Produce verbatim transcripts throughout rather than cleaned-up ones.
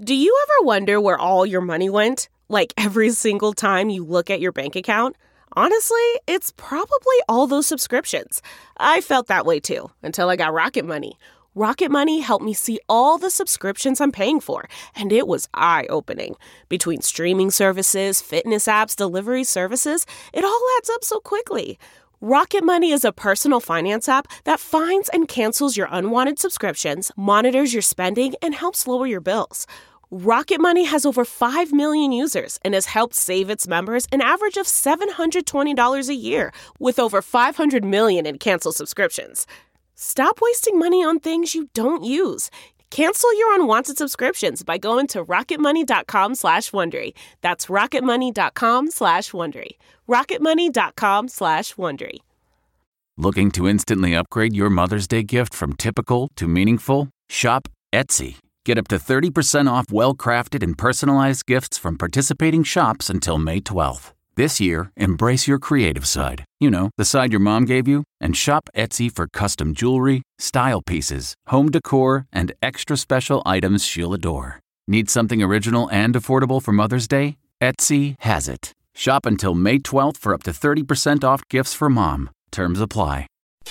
Do you ever wonder where all your money went? Like every single time you look at your bank account? Honestly, it's probably all those subscriptions. I felt that way too, until I got Rocket Money. Rocket Money helped me see all the subscriptions I'm paying for, and it was eye-opening. Between streaming services, fitness apps, delivery services, it all adds up so quickly. Rocket Money is a personal finance app that finds and cancels your unwanted subscriptions, monitors your spending, and helps lower your bills. Rocket Money has over five million users and has helped save its members an average of seven hundred twenty dollars a year, with over five hundred million in canceled subscriptions. Stop wasting money on things you don't use. Cancel your unwanted subscriptions by going to rocketmoney.com slash Wondery. That's rocketmoney.com slash Wondery. rocketmoney.com slash Wondery. Looking to instantly upgrade your Mother's Day gift from typical to meaningful? Shop Etsy. Get up to thirty percent off well-crafted and personalized gifts from participating shops until May twelfth. This year, embrace your creative side. You know, the side your mom gave you. And shop Etsy for custom jewelry, style pieces, home decor, and extra special items she'll adore. Need something original and affordable for Mother's Day? Etsy has it. Shop until May twelfth for up to thirty percent off gifts for mom. Terms apply.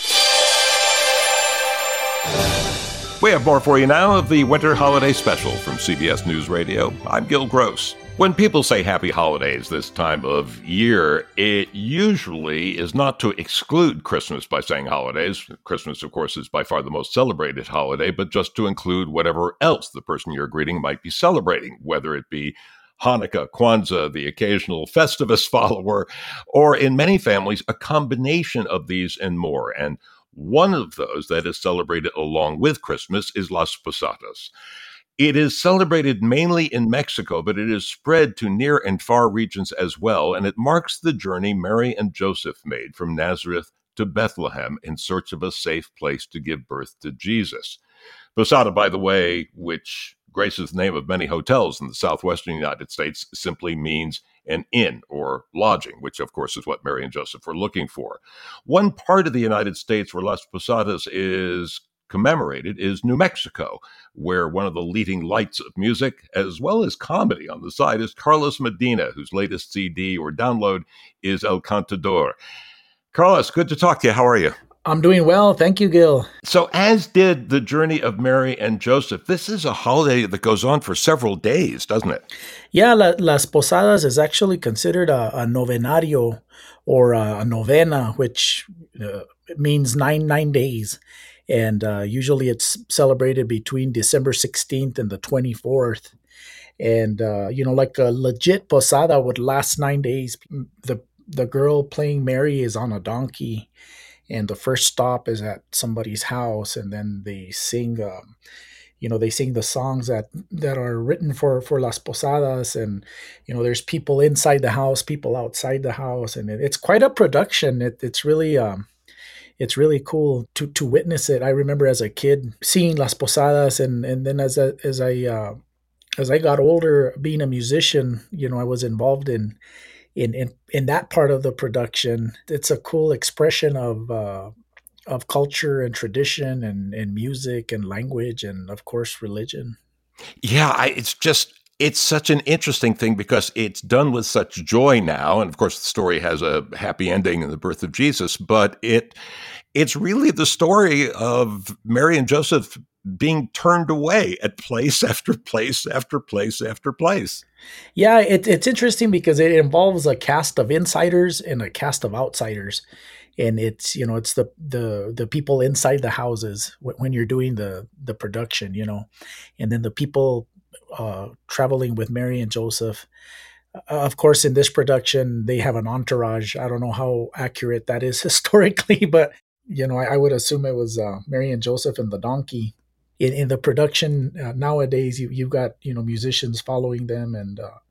We have more for you now of the Winter Holiday Special from C B S News Radio. I'm Gil Gross. When people say happy holidays this time of year, it usually is not to exclude Christmas by saying holidays. Christmas, of course, is by far the most celebrated holiday, but just to include whatever else the person you're greeting might be celebrating, whether it be Hanukkah, Kwanzaa, the occasional Festivus follower, or in many families, a combination of these and more. And one of those that is celebrated along with Christmas is Las Posadas. It is celebrated mainly in Mexico, but it is spread to near and far regions as well, and it marks the journey Mary and Joseph made from Nazareth to Bethlehem in search of a safe place to give birth to Jesus. Posada, by the way, which graces the name of many hotels in the southwestern United States, simply means an inn or lodging, which of course is what Mary and Joseph were looking for. One part of the United States where Las Posadas is commemorated is New Mexico, where one of the leading lights of music, as well as comedy on the side, is Carlos Medina, whose latest C D or download is El Cantador. Carlos, good to talk to you. How are you? I'm doing well. Thank you, Gil. So as did the journey of Mary and Joseph, this is a holiday that goes on for several days, doesn't it? Yeah, La, Las Posadas is actually considered a, a novenario or a, a novena, which uh, means nine, nine days. And uh, usually it's celebrated between December sixteenth and the twenty-fourth. And, uh, you know, like a legit posada would last nine days. The, the girl playing Mary is on a donkey. And the first stop is at somebody's house, and then they sing, um, you know, they sing the songs that, that are written for, for Las Posadas. And, you know, there's people inside the house, people outside the house. And it, it's quite a production. It, it's really, um, it's really cool to, to witness it. I remember as a kid seeing Las Posadas, and, and then as a, as I, uh, as I got older, being a musician, you know, I was involved in, In, in in that part of the production. It's a cool expression of uh, of culture and tradition and, and music and language and, of course, religion. Yeah, I, it's just, it's such an interesting thing because it's done with such joy now. And, of course, the story has a happy ending in the birth of Jesus. But it it's really the story of Mary and Joseph being turned away at place after place after place after place. Yeah, it, it's interesting because it involves a cast of insiders and a cast of outsiders. And it's, you know, it's the the the people inside the houses when you're doing the, the production, you know, and then the people uh, traveling with Mary and Joseph. Uh, of course, in this production, they have an entourage. I don't know how accurate that is historically, but, you know, I, I would assume it was uh, Mary and Joseph and the donkey. In, in the production uh, nowadays, you, you've got, you know, musicians following them, and uh,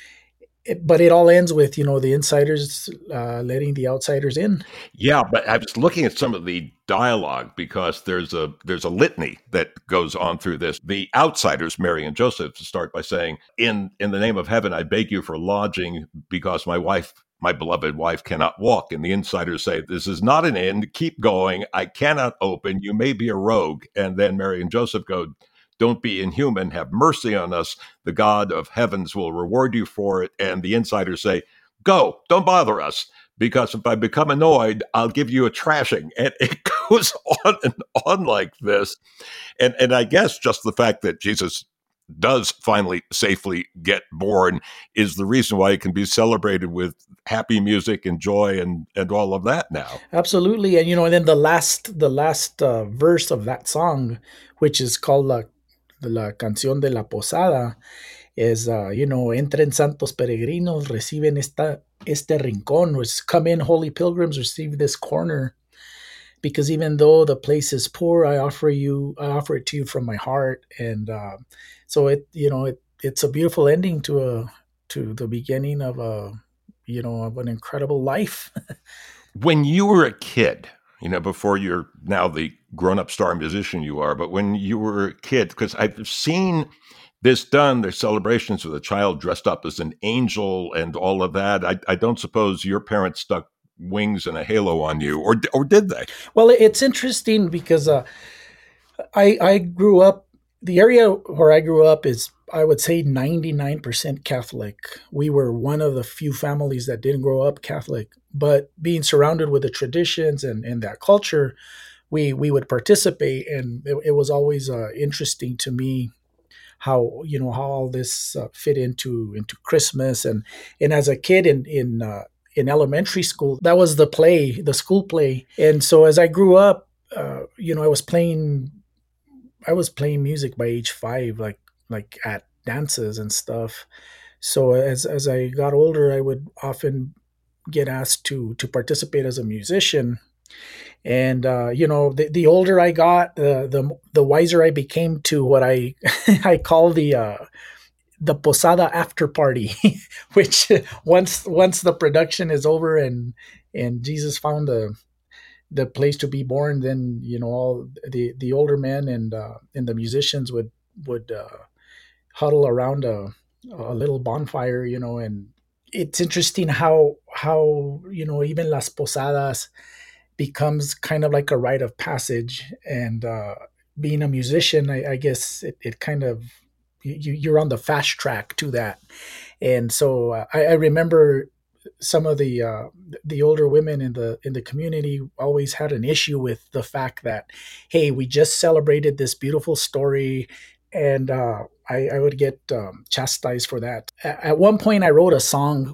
it, but it all ends with, you know, the insiders uh, letting the outsiders in. Yeah, but I was looking at some of the dialogue because there's a there's a litany that goes on through this. The outsiders, Mary and Joseph, start by saying, "In in the name of heaven, I beg you for lodging because my wife." My beloved wife cannot walk." And the insiders say, "This is not an inn. Keep going. I cannot open. You may be a rogue." And then Mary and Joseph go, don't be inhuman, have mercy on us. The God of heavens will reward you for it. And the insiders say, go, don't bother us, because if I become annoyed, I'll give you a trashing. And it goes on and on like this. And, and I guess just the fact that Jesus does finally safely get born is the reason why it can be celebrated with happy music and joy and, and all of that now. Absolutely. And, you know, and then the last, the last uh, verse of that song, which is called La, la Canción de la Posada, is, uh, you know, entren santos peregrinos, reciben esta, este rincón, which come in, holy pilgrims, receive this corner. Because even though the place is poor, I offer you, I offer it to you from my heart. And uh, so it, you know, it, it's a beautiful ending to a, to the beginning of a, you know, of an incredible life. When you were a kid, you know, before you're now the grown-up star musician you are, but when you were a kid, because I've seen this done, there's celebrations with a child dressed up as an angel and all of that. I, I don't suppose your parents stuck wings and a halo on you, or or did they? Well, it's interesting because uh, I I grew up, the area where I grew up is, I would say, ninety-nine percent Catholic. We were one of the few families that didn't grow up Catholic, but being surrounded with the traditions and, and that culture, we we would participate, and it, it was always uh, interesting to me how, you know, how all this uh, fit into into Christmas. And and as a kid in in uh, in elementary school, that was the play, the school play. And so as I grew up, uh, you know, I was playing, I was playing music by age five, like, like at dances and stuff. So as, as I got older, I would often get asked to, to participate as a musician. And, uh, you know, the, the older I got, uh, the, the wiser I became to what I, I call the, uh, the Posada after party, which once once the production is over and and Jesus found the the place to be born, then, you know, all the the older men and uh, and the musicians would would uh, huddle around a a little bonfire, you know. And it's interesting how how you know, even Las Posadas becomes kind of like a rite of passage. And uh, being a musician, I, I guess it, it kind of, you, you're on the fast track to that. And so uh, I, I remember some of the uh, the older women in the in the community always had an issue with the fact that, hey, we just celebrated this beautiful story, and uh, I, I would get um, chastised for that. At one point, I wrote a song,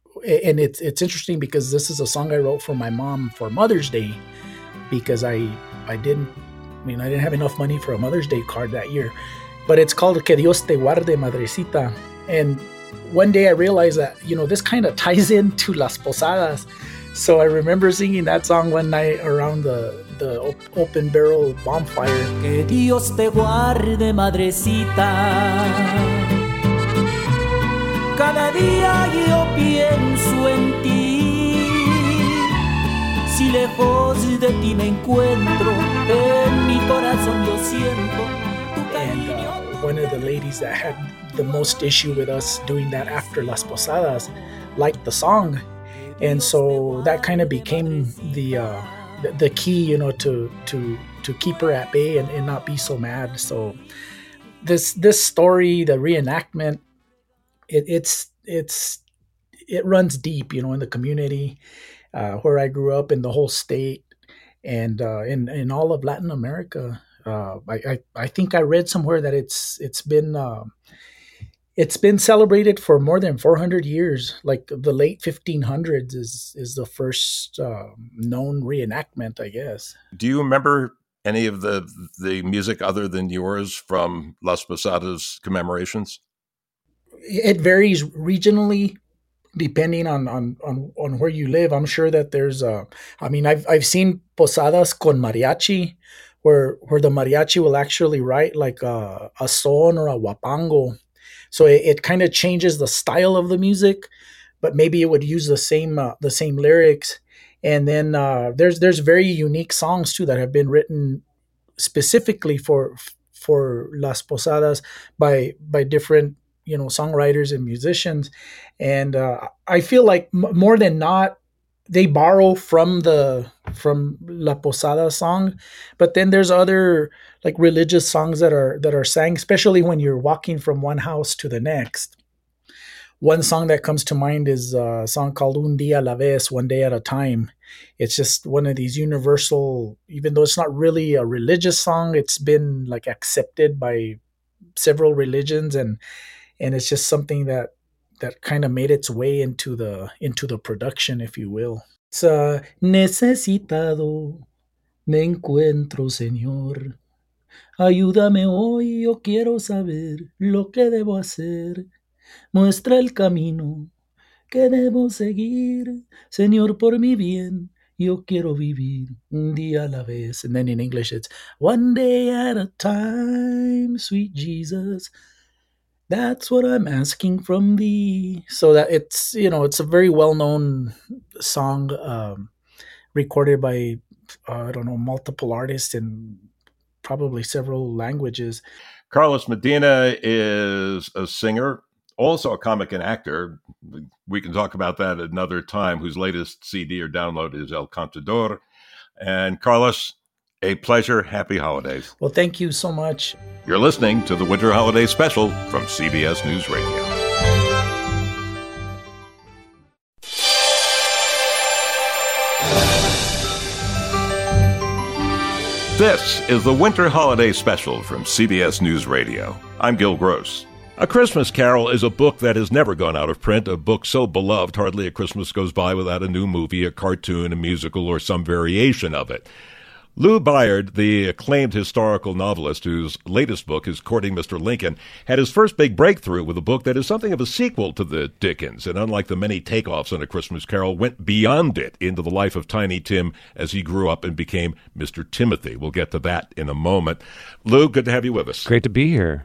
and it's it's interesting because this is a song I wrote for my mom for Mother's Day, because I I didn't I mean I didn't have enough money for a Mother's Day card that year. But it's called Que Dios te guarde, Madrecita. And one day I realized that, you know, this kind of ties into Las Posadas. So I remember singing that song one night around the, the op- open barrel bonfire. Que Dios te guarde, Madrecita. Cada día yo pienso en ti. Si lejos de ti me encuentro, en mi corazón yo siento. And uh, one of the ladies that had the most issue with us doing that after Las Posadas liked the song. And so that kind of became the, uh, the the key, you know, to to to keep her at bay and, and not be so mad. So this this story, the reenactment, it, it's it's it runs deep, you know, in the community uh, where I grew up, in the whole state, and uh, in in all of Latin America. Uh, I, I I think I read somewhere that it's it's been uh, it's been celebrated for more than four hundred years. Like the late fifteen hundreds is is the first uh, known reenactment, I guess. Do you remember any of the the music other than yours from Las Posadas commemorations? It varies regionally, depending on on on, on where you live. I'm sure that there's uh, I mean, I've I've seen posadas con mariachi, where where the mariachi will actually write like a, a son or a huapango. So it, it kind of changes the style of the music, but maybe it would use the same uh, the same lyrics. And then uh, there's there's very unique songs too that have been written specifically for for Las Posadas by by different, you know, songwriters and musicians. And uh, I feel like m- more than not, they borrow from the from La Posada song, but then there's other, like religious songs that are that are sang, especially when you're walking from one house to the next. One song that comes to mind is a song called Un Día a la Vez, One Day at a Time. It's just one of these universal, even though it's not really a religious song, it's been like accepted by several religions, and and it's just something that that kind of made its way into the into the production, if you will. It's uh, necesitado me encuentro, Señor. Ayúdame hoy, yo quiero saber lo que debo hacer. Muestra el camino que debo seguir, Señor, por mi bien, yo quiero vivir un día a la vez. And then in English it's, one day at a time, sweet Jesus, that's what I'm asking from thee. So that it's, you know, it's a very well-known song, um, recorded by, uh, I don't know, multiple artists in probably several languages. Carlos Medina is a singer, also a comic and actor. We can talk about that another time, whose latest C D or download is El Cantador. And Carlos, a pleasure. Happy holidays. Well, thank you so much. You're listening to the Winter Holiday Special from C B S News Radio. This is the Winter Holiday Special from C B S News Radio. I'm Gil Gross. A Christmas Carol is a book that has never gone out of print, a book so beloved hardly a Christmas goes by without a new movie, a cartoon, a musical, or some variation of it. Lou Byard, the acclaimed historical novelist whose latest book is Courting Mister Lincoln, had his first big breakthrough with a book that is something of a sequel to the Dickens, and unlike the many takeoffs on A Christmas Carol, went beyond it into the life of Tiny Tim as he grew up and became Mister Timothy. We'll get to that in a moment. Lou, good to have you with us. Great to be here.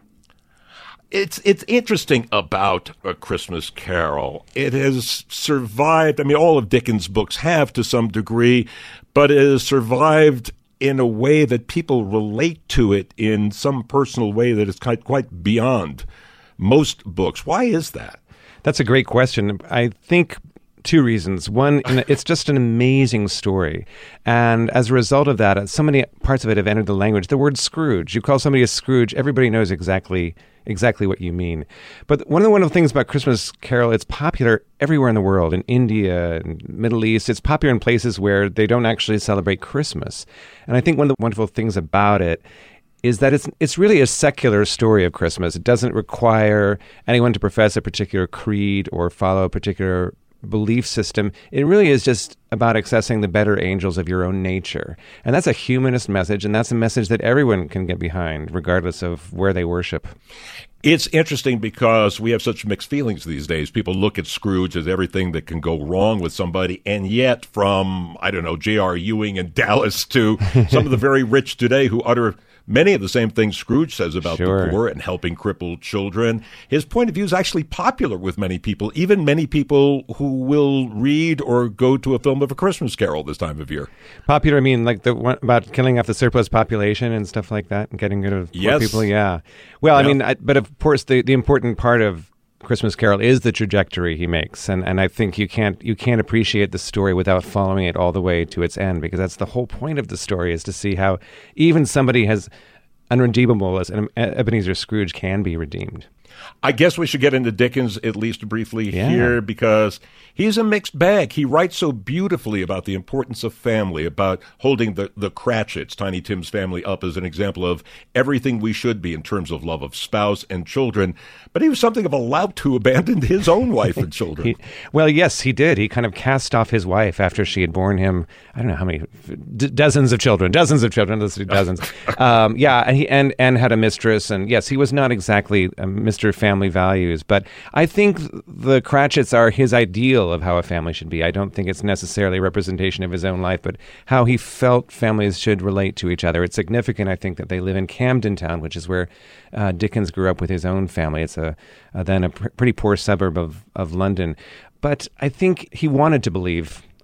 It's it's interesting about A Christmas Carol. It has survived, I mean, all of Dickens' books have to some degree, but it has survived in a way that people relate to it in some personal way that is quite, quite beyond most books. Why is that? That's a great question. I think two reasons. One, it's just an amazing story. And as a result of that, so many parts of it have entered the language. The word Scrooge, you call somebody a Scrooge, everybody knows exactly exactly what you mean. But one of the wonderful things about Christmas Carol, it's popular everywhere in the world, in India, in Middle East. It's popular in places where they don't actually celebrate Christmas. And I think one of the wonderful things about it is that it's it's really a secular story of Christmas. It doesn't require anyone to profess a particular creed or follow a particular belief system. It really is just about accessing the better angels of your own nature. And that's a humanist message, and that's a message that everyone can get behind, regardless of where they worship. It's interesting because we have such mixed feelings these days. People look at Scrooge as everything that can go wrong with somebody, and yet from, I don't know, J R Ewing and Dallas to some of the very rich today who utter many of the same things Scrooge says about Sure. the poor and helping crippled children. His point of view is actually popular with many people, even many people who will read or go to a film of A Christmas Carol this time of year. Popular, I mean, like the one about killing off the surplus population and stuff like that, and getting rid of poor Yes. people. Yeah. Well, Yeah. I mean, I, but of course, the, the important part of Christmas Carol is the trajectory he makes, and and I think you can't you can't appreciate the story without following it all the way to its end, because that's the whole point of the story, is to see how even somebody as unredeemable as Ebenezer Scrooge can be redeemed. I guess we should get into Dickens at least briefly Yeah. here, because he's a mixed bag. He writes so beautifully about the importance of family, about holding the, the Cratchits, Tiny Tim's family, up as an example of everything we should be in terms of love of spouse and children. But he was something of a lout who abandoned his own wife and children. He, well, yes, he did. He kind of cast off his wife after she had borne him, I don't know how many, d- dozens of children, dozens of children, let's do dozens. um, yeah, and, he, and, and had a mistress. And yes, he was not exactly a Mister Family Values, but I think the Cratchits are his ideal of how a family should be. I don't think it's necessarily a representation of his own life, but how he felt families should relate to each other. It's significant, I think, that they live in Camden Town, which is where uh, Dickens grew up with his own family. It's a, a then a pr- pretty poor suburb of, of London. But I think he wanted to believe,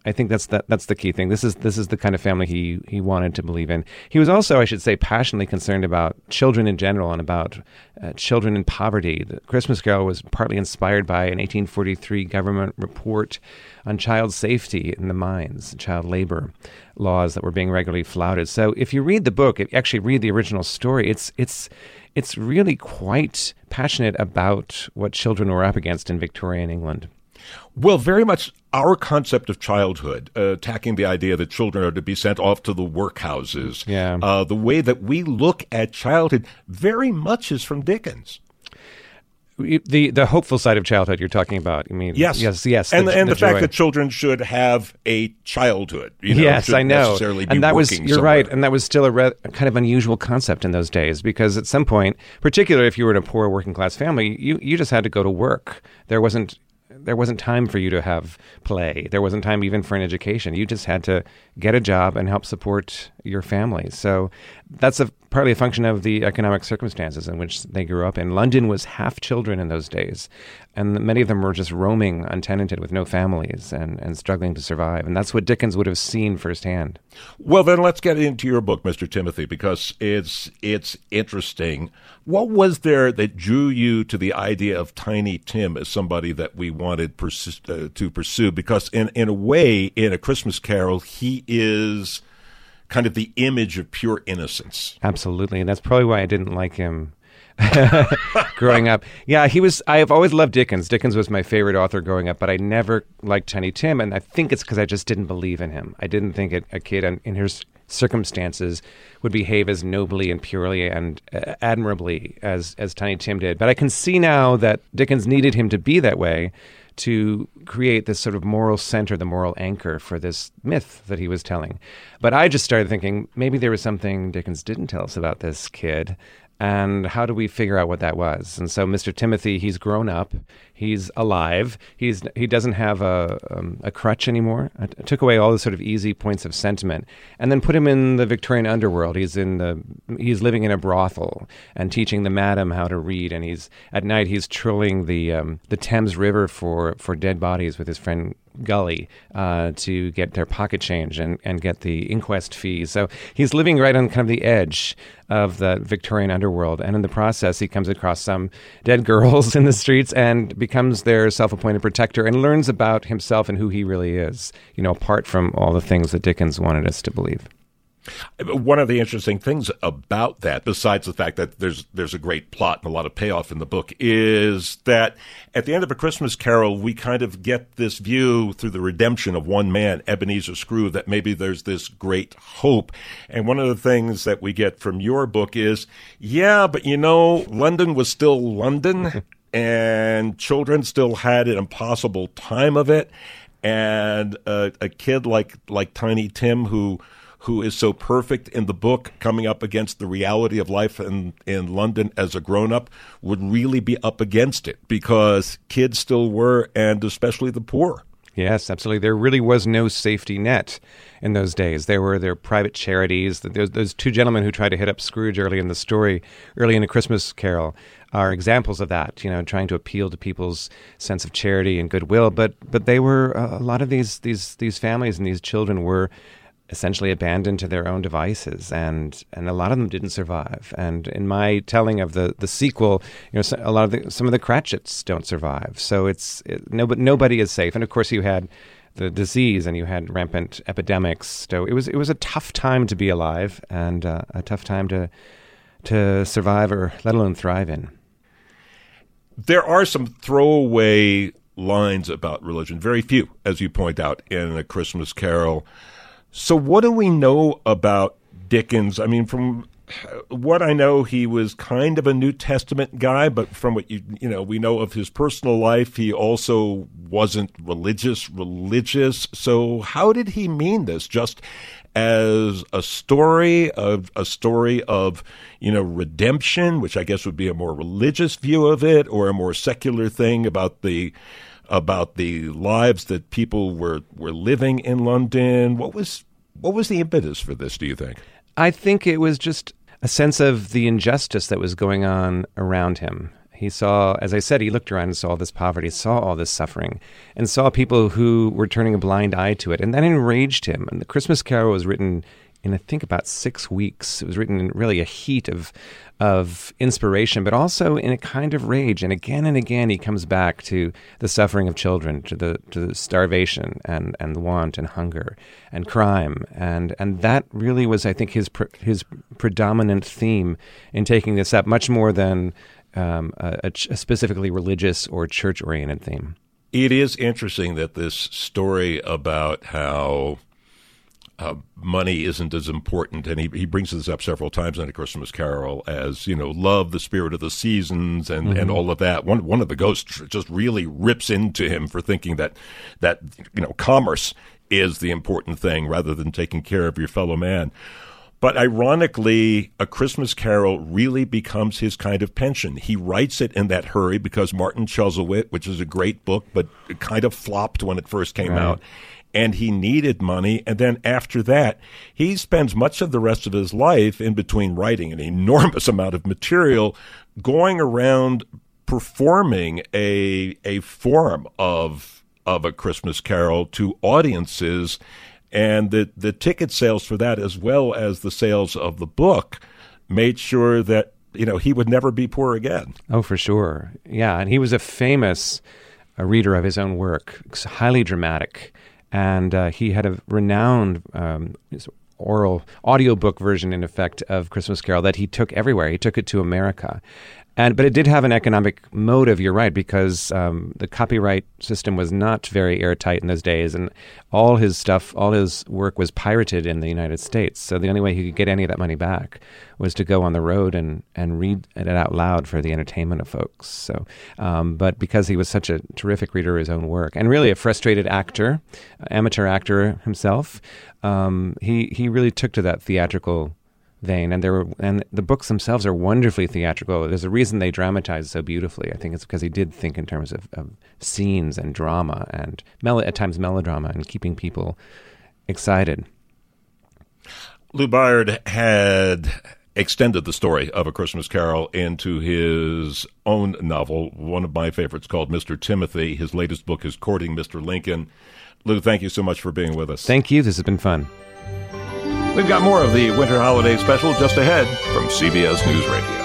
I think that's the, that's the key thing. This is this is the kind of family he he wanted to believe in. He was also, I should say, passionately concerned about children in general and about uh, children in poverty. The Christmas Carol was partly inspired by an eighteen forty-three government report on child safety in the mines, child labor laws that were being regularly flouted. So if you read the book, if you actually read the original story, it's it's it's really quite passionate about what children were up against in Victorian England. Well, very much our concept of childhood, uh, attacking the idea that children are to be sent off to the workhouses. Yeah. Uh, the way that we look at childhood very much is from Dickens. The the hopeful side of childhood you're talking about. I mean, yes, yes, yes, and the, and the, the fact joy. that children should have a childhood. You know, yes, should I know, necessarily be and that was working you're somewhere. right, and that was still a, re- a kind of unusual concept in those days because at some point, particularly if you were in a poor working class family, you you just had to go to work. There wasn't. There wasn't time for you to have play. There wasn't time even for an education. You just had to get a job and help support your family. So that's a, partly a function of the economic circumstances in which they grew up in. London was half children in those days, and many of them were just roaming untenanted with no families and, and struggling to survive. And that's what Dickens would have seen firsthand. Well, then let's get into your book, Mister Timothy, because it's it's interesting. What was there that drew you to the idea of Tiny Tim as somebody that we wanted persist, uh, to pursue? Because in, in a way, in A Christmas Carol, he is kind of the image of pure innocence. Absolutely, and that's probably why I didn't like him growing up. Yeah, he was. I've always loved Dickens. Dickens was my favorite author growing up, but I never liked Tiny Tim, and I think it's because I just didn't believe in him. I didn't think it, a kid in, in his circumstances would behave as nobly and purely and uh, admirably as as Tiny Tim did. But I can see now that Dickens needed him to be that way to create this sort of moral center, the moral anchor for this myth that he was telling. But I just started thinking maybe there was something Dickens didn't tell us about this kid. And how do we figure out what that was? And so Mister Timothy, he's grown up, he's alive, he's he doesn't have a um, a crutch anymore. I t- took away all the sort of easy points of sentiment, and then put him in the Victorian underworld. He's in the he's living in a brothel and teaching the madam how to read. And he's at night he's trolling the um, the Thames River for for dead bodies with his friend Gully uh, to get their pocket change and, and get the inquest fees. So he's living right on kind of the edge of the Victorian underworld. And in the process, he comes across some dead girls in the streets and becomes their self-appointed protector and learns about himself and who he really is, you know, apart from all the things that Dickens wanted us to believe. One of the interesting things about that, besides the fact that there's there's a great plot and a lot of payoff in the book, is that at the end of A Christmas Carol, we kind of get this view through the redemption of one man, Ebenezer Scrooge, that maybe there's this great hope. And one of the things that we get from your book is, yeah, but you know, London was still London, and children still had an impossible time of it. And uh, a kid like like Tiny Tim, who who is so perfect in the book, coming up against the reality of life in, in London as a grown-up, would really be up against it because kids still were, and especially the poor. Yes, absolutely. There really was no safety net in those days. There were their private charities. Those, those two gentlemen who tried to hit up Scrooge early in the story, early in A Christmas Carol, are examples of that, you know, trying to appeal to people's sense of charity and goodwill. But but they were, uh, a lot of these these these families and these children were essentially abandoned to their own devices, and and a lot of them didn't survive. And in my telling of the the sequel, you know, a lot of the, some of the Cratchits don't survive. So it's it, nobody nobody is safe. And of course, you had the disease and you had rampant epidemics. So it was it was a tough time to be alive and uh, a tough time to to survive or let alone thrive in. There are some throwaway lines about religion, very few, as you point out, in A Christmas Carol. So what do we know about Dickens? I mean, from what I know, he was kind of a New Testament guy, but from what you you know, we know of his personal life, he also wasn't religious, religious. So how did he mean this? Just as a story of a story of, you know, redemption, which I guess would be a more religious view of it, or a more secular thing about the about the lives that people were, were living in London. What was what was the impetus for this, do you think? I think it was just a sense of the injustice that was going on around him. He saw, as I said, he looked around and saw all this poverty, saw all this suffering, and saw people who were turning a blind eye to it. And that enraged him. And the Christmas Carol was written in, I think, about six weeks. It was written in really a heat of of inspiration, but also in a kind of rage. And again and again, he comes back to the suffering of children, to the to the starvation and, and want and hunger and crime. And and that really was, I think, his pre- his predominant theme in taking this up, much more than um, a, a specifically religious or church-oriented theme. It is interesting that this story about how Uh, money isn't as important, and he, he brings this up several times in A Christmas Carol as, you know, love, the spirit of the seasons, and, mm-hmm. and all of that. One one of the ghosts just really rips into him for thinking that, that, you know, commerce is the important thing rather than taking care of your fellow man. But ironically, A Christmas Carol really becomes his kind of pension. He writes it in that hurry because Martin Chuzzlewit, which is a great book, but it kind of flopped when it first came right. out. And he needed money. And then after that, he spends much of the rest of his life in between writing an enormous amount of material, going around performing a a form of of A Christmas Carol to audiences. And the, the ticket sales for that, as well as the sales of the book, made sure that, you know, he would never be poor again. Oh, for sure. Yeah. And he was a famous uh, reader of his own work, highly dramatic. And uh, he had a renowned um, oral audiobook version, in effect, of Christmas Carol that he took everywhere. He took it to America. And but it did have an economic motive, you're right, because um, the copyright system was not very airtight in those days, and all his stuff, all his work was pirated in the United States. So the only way he could get any of that money back was to go on the road and, and read it out loud for the entertainment of folks. So, um, but because he was such a terrific reader of his own work, and really a frustrated actor, amateur actor himself, um, he he really took to that theatrical vein, and there were, and the books themselves are wonderfully theatrical. There's a reason they dramatize so beautifully. I think it's because he did think in terms of, of scenes and drama and mel- at times melodrama and keeping people excited. Lou Bayard had extended the story of A Christmas Carol into his own novel, one of my favorites, called Mister Timothy. His latest book is Courting Mister Lincoln. Lou, thank you so much for being with us. Thank you. This has been fun. We've got more of the Winter Holiday Special just ahead from C B S News Radio.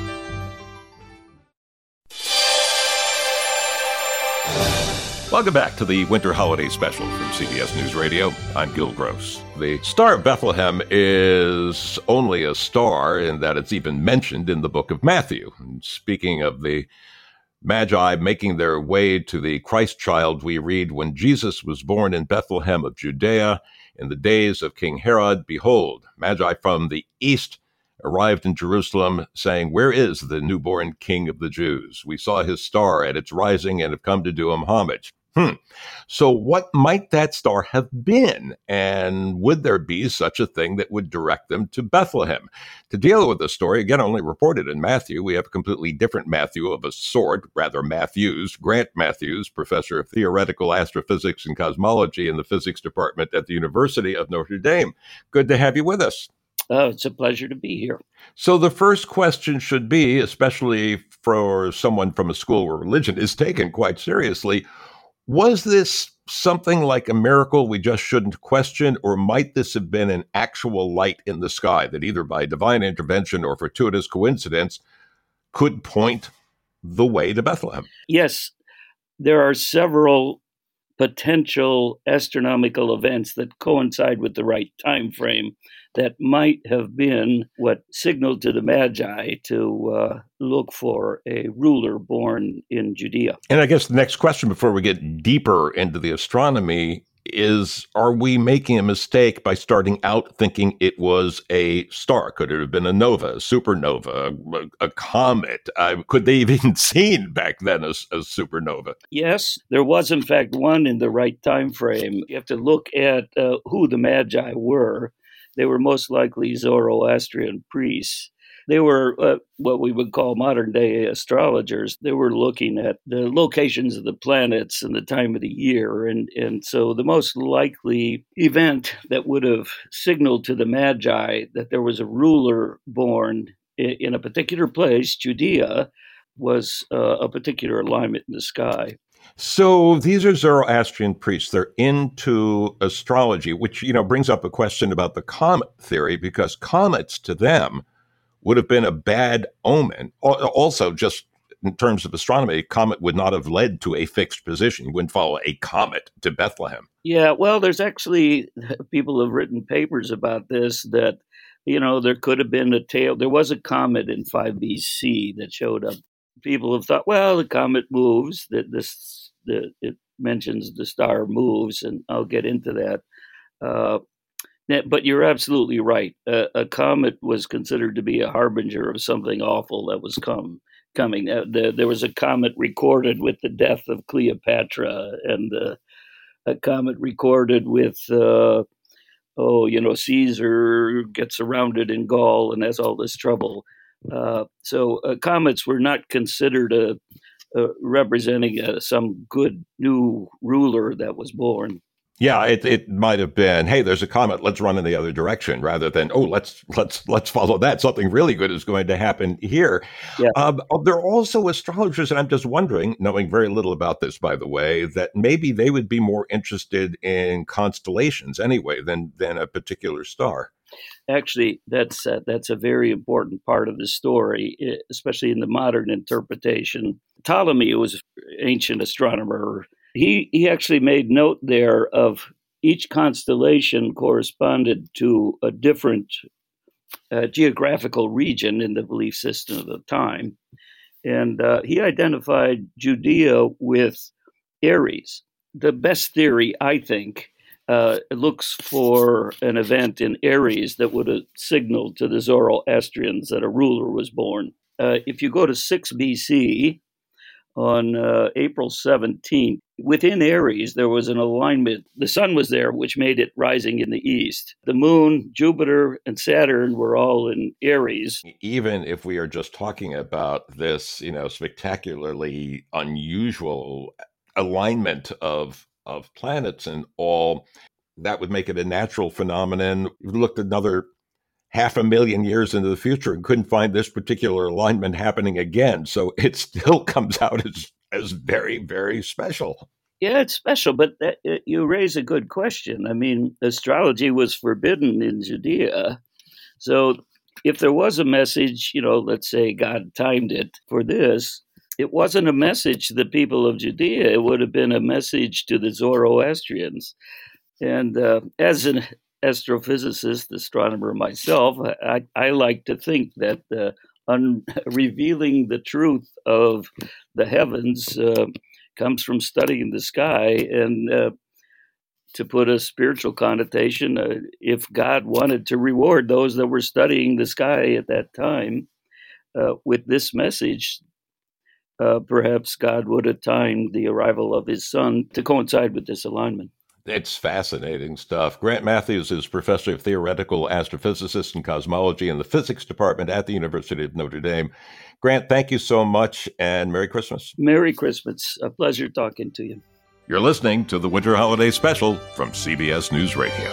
Welcome back to the Winter Holiday Special from C B S News Radio. I'm Gil Gross. The Star of Bethlehem is only a star in that it's even mentioned in the book of Matthew. And speaking of the Magi making their way to the Christ child, we read, when Jesus was born in Bethlehem of Judea, in the days of King Herod, behold, Magi from the east arrived in Jerusalem, saying, where is the newborn King of the Jews? We saw his star at its rising and have come to do him homage. Hmm. So what might that star have been? And would there be such a thing that would direct them to Bethlehem? To deal with the story, again, only reported in Matthew, we have a completely different Matthew of a sort, rather Matthews, Grant Matthews, professor of theoretical astrophysics and cosmology in the physics department at the University of Notre Dame. Good to have you with us. Oh, it's a pleasure to be here. So the first question should be, especially for someone from a school where religion is taken quite seriously, was this something like a miracle we just shouldn't question, or might this have been an actual light in the sky that either by divine intervention or fortuitous coincidence could point the way to Bethlehem? Yes, there are several potential astronomical events that coincide with the right time frame that might have been what signaled to the Magi to uh, look for a ruler born in Judea. And I guess the next question before we get deeper into the astronomy is, are we making a mistake by starting out thinking it was a star? Could it have been a nova, a supernova, a, a comet? Uh, could they have even seen back then a, a supernova? Yes, there was in fact one in the right time frame. You have to look at uh, who the Magi were. They were most likely Zoroastrian priests. They were uh, what we would call modern-day astrologers. They were looking at the locations of the planets and the time of the year. And, and so the most likely event that would have signaled to the Magi that there was a ruler born in, in a particular place, Judea, was uh, a particular alignment in the sky. So these are Zoroastrian priests. They're into astrology, which, you know, brings up a question about the comet theory, because comets to them would have been a bad omen. Also, just in terms of astronomy, a comet would not have led to a fixed position. You wouldn't follow a comet to Bethlehem. Yeah, well, there's actually people have written papers about this, that, you know, there could have been a tail. There was a comet in five B C that showed up. People have thought, well, the comet moves, that this, the, it mentions the star moves, and I'll get into that. Uh, but you're absolutely right. Uh, a comet was considered to be a harbinger of something awful that was come coming. Uh, the, there was a comet recorded with the death of Cleopatra, and uh, a comet recorded with, uh, oh, you know, Caesar gets surrounded in Gaul and has all this trouble. Uh, so uh, comets were not considered a, a representing a, some good new ruler that was born. Yeah, it it might have been, hey, there's a comet, let's run in the other direction, rather than, oh, let's let's let's follow that. Something really good is going to happen here. Yeah. Um, there are also astrologers, and I'm just wondering, knowing very little about this, by the way, that maybe they would be more interested in constellations anyway than than a particular star. Actually, that's uh, that's a very important part of the story, especially in the modern interpretation. Ptolemy was an ancient astronomer. He he actually made note there of each constellation corresponded to a different uh, geographical region in the belief system of the time. And uh, he identified Judea with Aries. The best theory, I think, uh, looks for an event in Aries that would have signaled to the Zoroastrians that a ruler was born. Uh, if you go to six B C, on uh, April seventeenth, within Aries, there was an alignment. The sun was there, which made it rising in the east. The moon, Jupiter, and Saturn were all in Aries. Even if we are just talking about this, you know, spectacularly unusual alignment of of planets and all, that would make it a natural phenomenon. We looked another half a million years into the future and couldn't find this particular alignment happening again. So it still comes out as, as very, very special. Yeah, it's special, but that, you raise a good question. I mean, astrology was forbidden in Judea. So if there was a message, you know, let's say God timed it for this, it wasn't a message to the people of Judea. It would have been a message to the Zoroastrians. And uh, as an astrophysicist, astronomer myself, I, I like to think that uh, un- revealing the truth of the heavens uh, comes from studying the sky. And uh, to put a spiritual connotation, uh, if God wanted to reward those that were studying the sky at that time uh, with this message, uh, perhaps God would have timed the arrival of his son to coincide with this alignment. It's fascinating stuff. Grant Matthews is professor of theoretical astrophysicist and cosmology in the physics department at the University of Notre Dame. Grant, thank you so much, and Merry Christmas. Merry Christmas. A pleasure talking to you. You're listening to the Winter Holiday Special from C B S News Radio.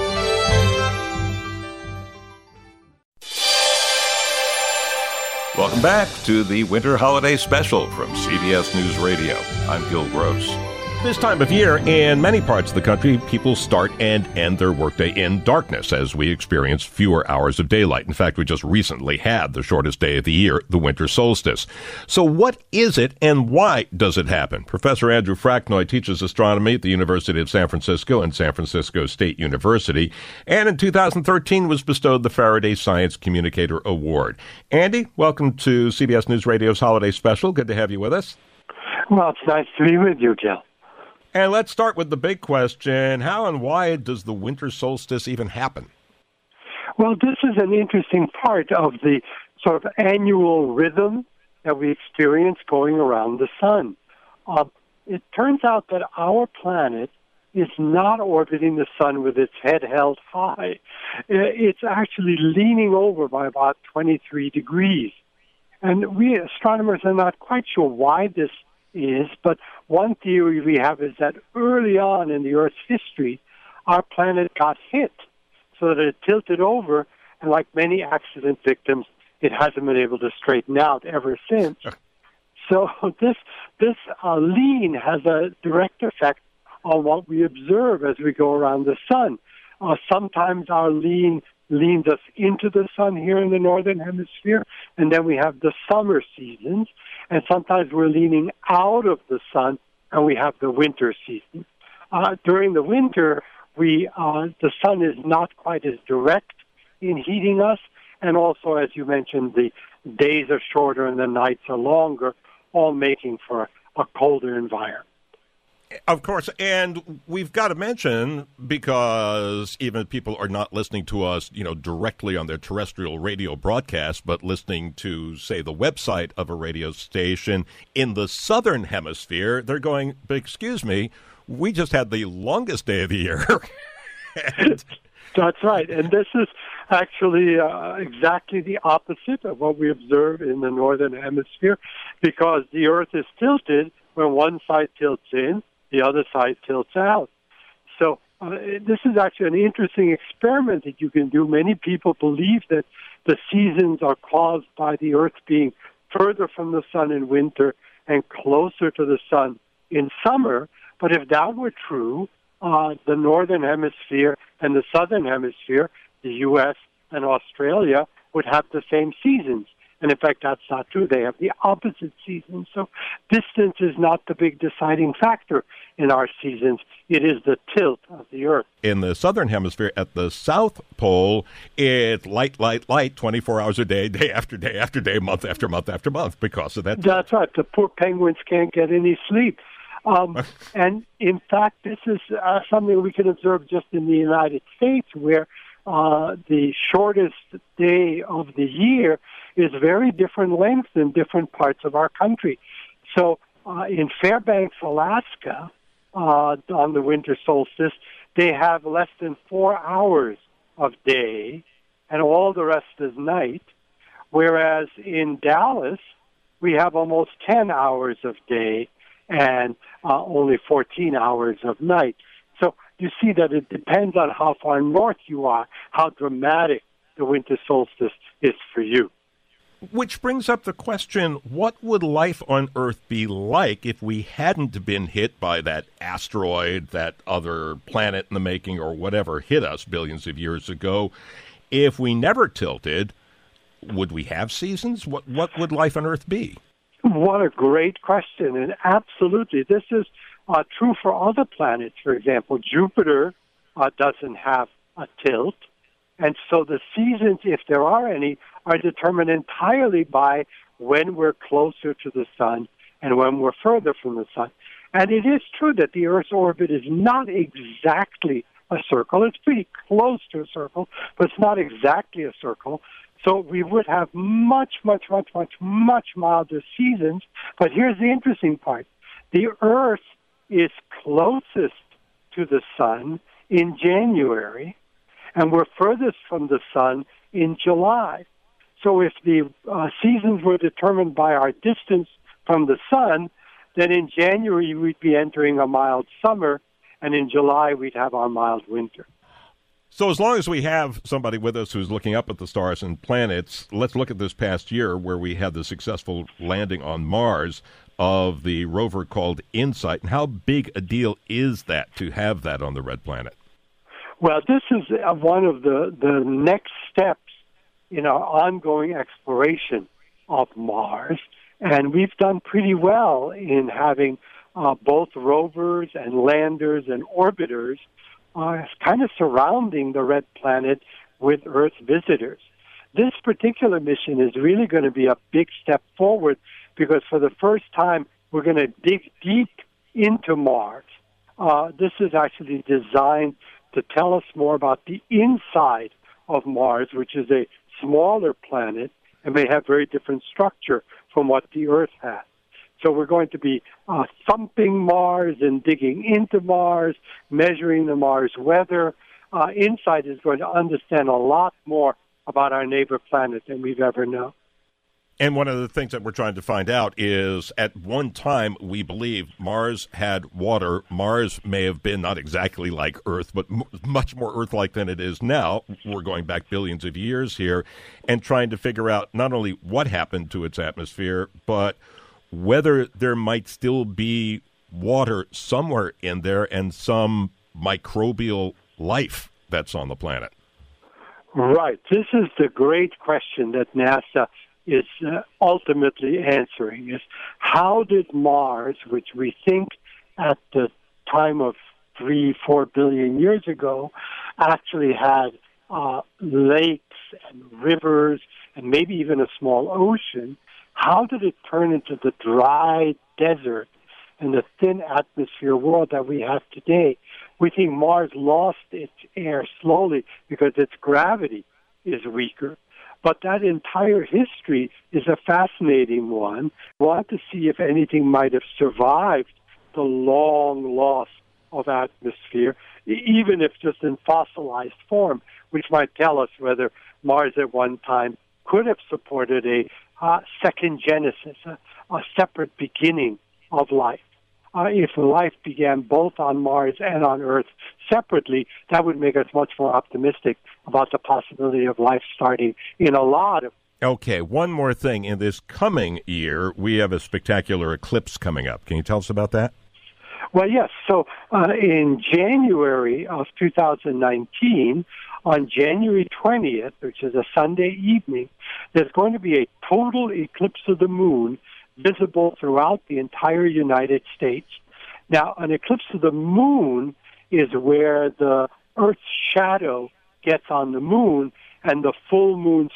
Welcome back to the Winter Holiday Special from C B S News Radio. I'm Gil Gross. This time of year, in many parts of the country, people start and end their workday in darkness as we experience fewer hours of daylight. In fact, we just recently had the shortest day of the year, the winter solstice. So what is it and why does it happen? Professor Andrew Fracknoy teaches astronomy at the University of San Francisco and San Francisco State University, and in two thousand thirteen was bestowed the Faraday Science Communicator Award. Andy, welcome to C B S News Radio's Holiday Special. Good to have you with us. Well, it's nice to be with you, Gil. And let's start with the big question. How and why does the winter solstice even happen? Well, this is an interesting part of the sort of annual rhythm that we experience going around the sun. Uh, it turns out that our planet is not orbiting the sun with its head held high. It's actually leaning over by about twenty-three degrees. And we astronomers are not quite sure why this is, but one theory we have is that early on in the Earth's history, our planet got hit so that it tilted over, and like many accident victims, it hasn't been able to straighten out ever since. So this this uh, lean has a direct effect on what we observe as we go around the sun. Uh, sometimes our lean leans us into the sun here in the northern hemisphere, and then we have the summer seasons, and sometimes we're leaning out of the sun, and we have the winter season. Uh, during the winter, we uh, the sun is not quite as direct in heating us, and also, as you mentioned, the days are shorter and the nights are longer, all making for a colder environment. Of course, and we've got to mention, because even if people are not listening to us, you know, directly on their terrestrial radio broadcast, but listening to, say, the website of a radio station in the southern hemisphere, they're going, but excuse me, we just had the longest day of the year. and... That's right, and this is actually uh, exactly the opposite of what we observe in the northern hemisphere, because the Earth is tilted when one side tilts in, the other side tilts out. So uh, this is actually an interesting experiment that you can do. Many people believe that the seasons are caused by the Earth being further from the sun in winter and closer to the sun in summer. But if that were true, uh, the northern hemisphere and the southern hemisphere, the U S and Australia, would have the same seasons. And in fact, that's not true. They have the opposite seasons. So distance is not the big deciding factor in our seasons. It is the tilt of the Earth. In the southern hemisphere, at the South Pole, it's light, light, light, twenty-four hours a day, day after day after day, month after month after month, because of that. That's right. The poor penguins can't get any sleep. Um, and in fact, this is uh, something we can observe just in the United States, where uh, the shortest day of the year is very different lengths in different parts of our country. So uh, in Fairbanks, Alaska, uh, on the winter solstice, they have less than four hours of day, and all the rest is night, whereas in Dallas, we have almost ten hours of day and uh, only fourteen hours of night. So you see that it depends on how far north you are, how dramatic the winter solstice is for you. Which brings up the question, what would life on Earth be like if we hadn't been hit by that asteroid, that other planet in the making, or whatever hit us billions of years ago? If we never tilted, would we have seasons? What what would life on Earth be? What a great question. And absolutely, this is uh, true for other planets. For example, Jupiter uh, doesn't have a tilt. And so the seasons, if there are any, are determined entirely by when we're closer to the sun and when we're further from the sun. And it is true that the Earth's orbit is not exactly a circle. It's pretty close to a circle, but it's not exactly a circle. So we would have much, much, much, much, much milder seasons. But here's the interesting part. The Earth is closest to the sun in January, and we're furthest from the sun in July. So if the uh, seasons were determined by our distance from the sun, then in January we'd be entering a mild summer, and in July we'd have our mild winter. So as long as we have somebody with us who's looking up at the stars and planets, let's look at this past year where we had the successful landing on Mars of the rover called InSight. And how big a deal is that to have that on the red planet? Well, this is uh, one of the, the next steps in our ongoing exploration of Mars. And we've done pretty well in having uh, both rovers and landers and orbiters uh, kind of surrounding the red planet with Earth visitors. This particular mission is really going to be a big step forward because for the first time, we're going to dig deep into Mars. Uh, this is actually designed to tell us more about the inside of Mars, which is a smaller planet and may have very different structure from what the Earth has. So we're going to be uh, thumping Mars and digging into Mars, measuring the Mars weather. Uh, InSight is going to understand a lot more about our neighbor planet than we've ever known. And one of the things that we're trying to find out is at one time, we believe Mars had water. Mars may have been not exactly like Earth, but m- much more Earth-like than it is now. We're going back billions of years here and trying to figure out not only what happened to its atmosphere, but whether there might still be water somewhere in there and some microbial life that's on the planet. Right. This is the great question that NASA is uh, ultimately answering, is how did Mars, which we think at the time of three, four billion years ago, actually had uh, lakes and rivers and maybe even a small ocean, how did it turn into the dry desert and the thin atmosphere world that we have today? We think Mars lost its air slowly because its gravity is weaker. But that entire history is a fascinating one. We want to see if anything might have survived the long loss of atmosphere, even if just in fossilized form, which might tell us whether Mars at one time could have supported a uh, second genesis, a, a separate beginning of life. Uh, if life began both on Mars and on Earth separately, that would make us much more optimistic about the possibility of life starting in a lot of... Okay, one more thing. In this coming year, we have a spectacular eclipse coming up. Can you tell us about that? Well, yes. So uh, in January of two thousand nineteen, on January twentieth, which is a Sunday evening, there's going to be a total eclipse of the moon visible throughout the entire United States. Now, an eclipse of the moon is where the Earth's shadow gets on the moon, and the full moon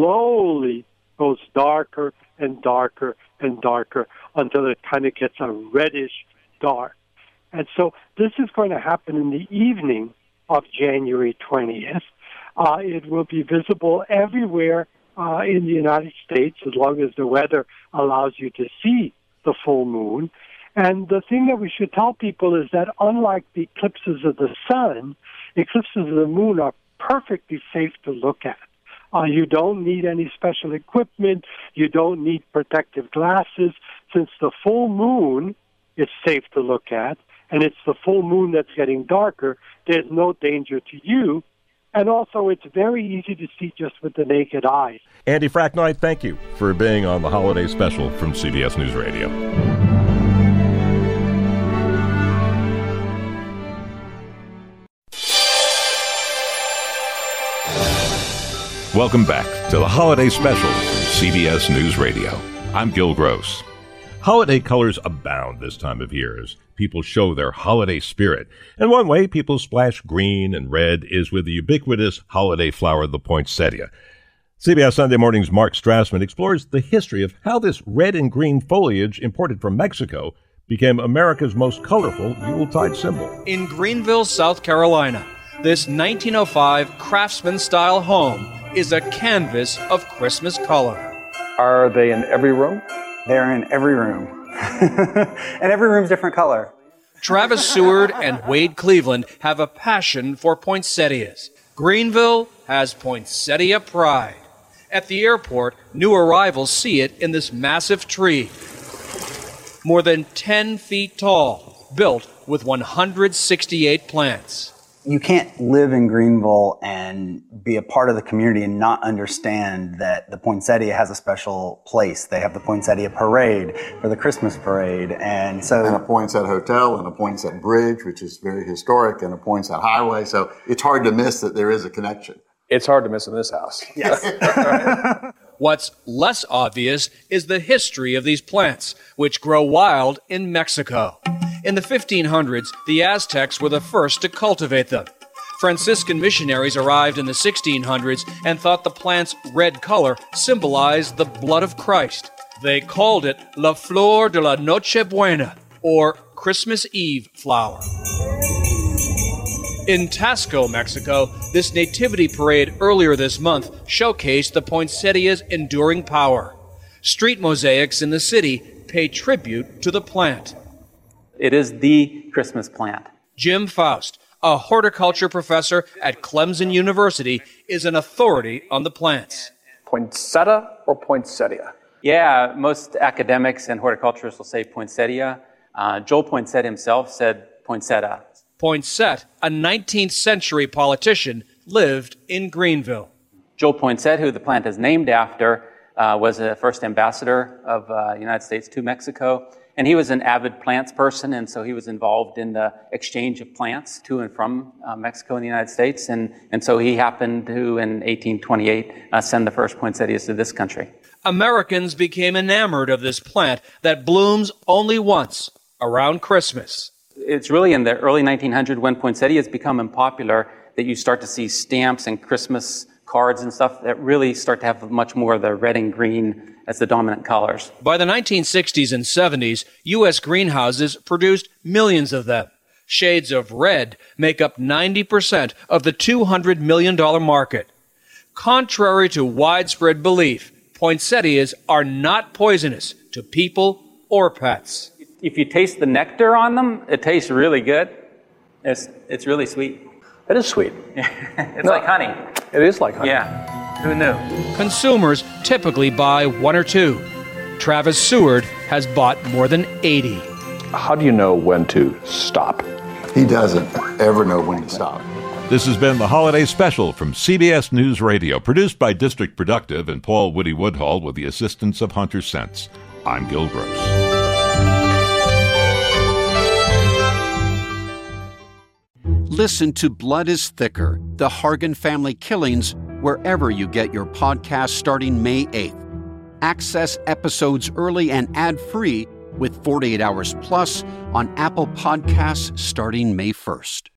slowly goes darker and darker and darker until it kind of gets a reddish dark. And so this is going to happen in the evening of January twentieth. Uh, it will be visible everywhere uh, in the United States as long as the weather allows you to see the full moon. And the thing that we should tell people is that unlike the eclipses of the sun, eclipses of the moon are perfectly safe to look at. Uh, you don't need any special equipment. You don't need protective glasses. Since the full moon is safe to look at, and it's the full moon that's getting darker, there's no danger to you. And also, it's very easy to see just with the naked eye. Andy Fracknight, thank you for being on the holiday special from C B S News Radio. Welcome back to the holiday special from C B S News Radio. I'm Gil Gross. Holiday colors abound this time of year as people show their holiday spirit. And one way people splash green and red is with the ubiquitous holiday flower, the poinsettia. C B S Sunday Morning's Mark Strassman explores the history of how this red and green foliage imported from Mexico became America's most colorful Yuletide symbol. In Greenville, South Carolina, this nineteen oh five Craftsman-style home is a canvas of Christmas color. Are they in every room? They're in every room. And every room's different color. Travis Seward and Wade Cleveland have a passion for poinsettias. Greenville has poinsettia pride. At the airport, new arrivals see it in this massive tree. More than ten feet tall, built with one hundred sixty-eight plants. You can't live in Greenville and be a part of the community and not understand that the poinsettia has a special place. They have the Poinsettia Parade for the Christmas parade. And so... And a Poinsett Hotel and a Poinsett Bridge, which is very historic, and a Poinsett Highway. So it's hard to miss that there is a connection. It's hard to miss in this house. Yes. What's less obvious is the history of these plants, which grow wild in Mexico. In the fifteen hundreds, the Aztecs were the first to cultivate them. Franciscan missionaries arrived in the sixteen hundreds and thought the plant's red color symbolized the blood of Christ. They called it La Flor de la Nochebuena, or Christmas Eve flower. In Tasco, Mexico, this nativity parade earlier this month showcased the poinsettia's enduring power. Street mosaics in the city pay tribute to the plant. It is the Christmas plant. Jim Faust, a horticulture professor at Clemson University, is an authority on the plants. Poinsettia or poinsettia? Yeah, most academics and horticulturists will say poinsettia. Uh, Joel Poinsett himself said poinsettia. Poinsett, a nineteenth century politician, lived in Greenville. Joel Poinsett, who the plant is named after, uh, was the first ambassador of uh, the United States to Mexico. And he was an avid plants person, and so he was involved in the exchange of plants to and from uh, Mexico and the United States. And, and so he happened to, in eighteen twenty-eight, uh, send the first poinsettias to this country. Americans became enamored of this plant that blooms only once, around Christmas. It's really in the early nineteen hundreds when poinsettias become unpopular that you start to see stamps and Christmas cards and stuff that really start to have much more of the red and green as the dominant colors. By the nineteen sixties and seventies, U S greenhouses produced millions of them. Shades of red make up ninety percent of the two hundred million dollars market. Contrary to widespread belief, poinsettias are not poisonous to people or pets. If you taste the nectar on them, it tastes really good. It's, it's really sweet. It is sweet. It's No, like honey. It is like honey. Yeah. Who knew? Consumers typically buy one or two. Travis Seward has bought more than eighty. How do you know when to stop? He doesn't ever know when to stop. This has been the Holiday Special from C B S News Radio, produced by District Productive and Paul Woody Woodhull with the assistance of Hunter Sense. I'm Gil Gross. Listen to Blood is Thicker, The Hargan Family Killings, wherever you get your podcast starting May eighth. Access episodes early and ad-free with forty-eight Hours Plus on Apple Podcasts starting May first.